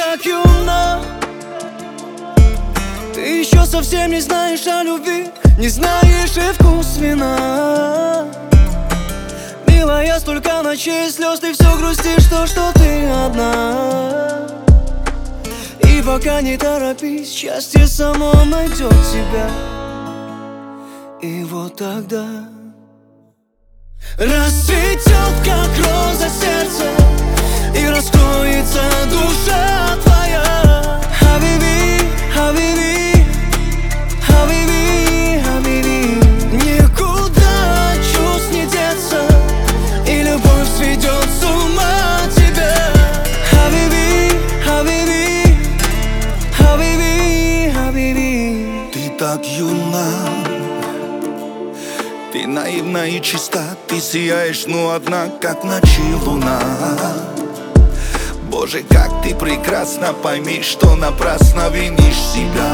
так юна. Ты еще совсем не знаешь о любви, не знаешь и вкус вина. Милая, столько ночей слез, ты все грустишь, что ты одна. И пока не торопись, счастье само найдет тебя. И вот тогда расцветет, как роза, сердце, и раскроется душа твоя. Хабиби, хабиби, хабиби, хабиби. Никуда от чувств не деться, и любовь сведет с ума тебя. Хабиби, хабиби, хабиби, хабиби. Ты так юна, ты наивна и чиста, ты сияешь, но одна, как в ночи луна. Боже, как ты прекрасна, пойми, что напрасно винишь себя.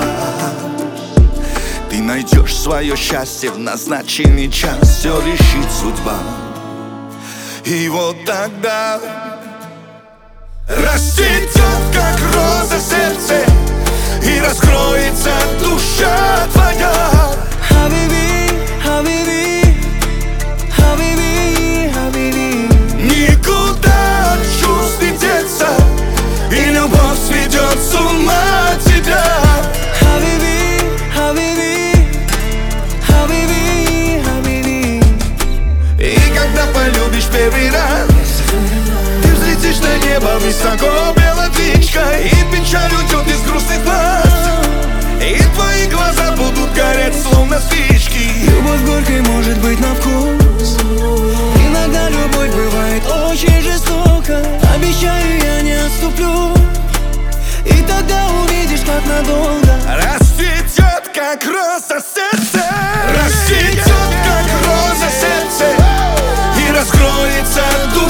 Ты найдешь свое счастье в назначенный час, все решит судьба. И вот тогда расцветет, как роза, сердце, и раскроется душа твоя. Хабиби, хабиби, хабиби, хабиби. Никуда от чувств не деться, и любовь сведет с ума тебя. Хабиби, хабиби, хабиби, хабиби. И когда полюбишь первый раз, ты взлетишь на небо высоко белой птичкой, и печаль уйдет из грустных глаз, и твои глаза будут гореть, словно спички. Любовь горькой может быть на вкус. Иногда любовь бывает очень жестока. Обещаю, я не отступлю. И тогда увидишь, как надолго расцветет, как роза, сердце. Расцветет, как роза, сердце, и раскроется душа.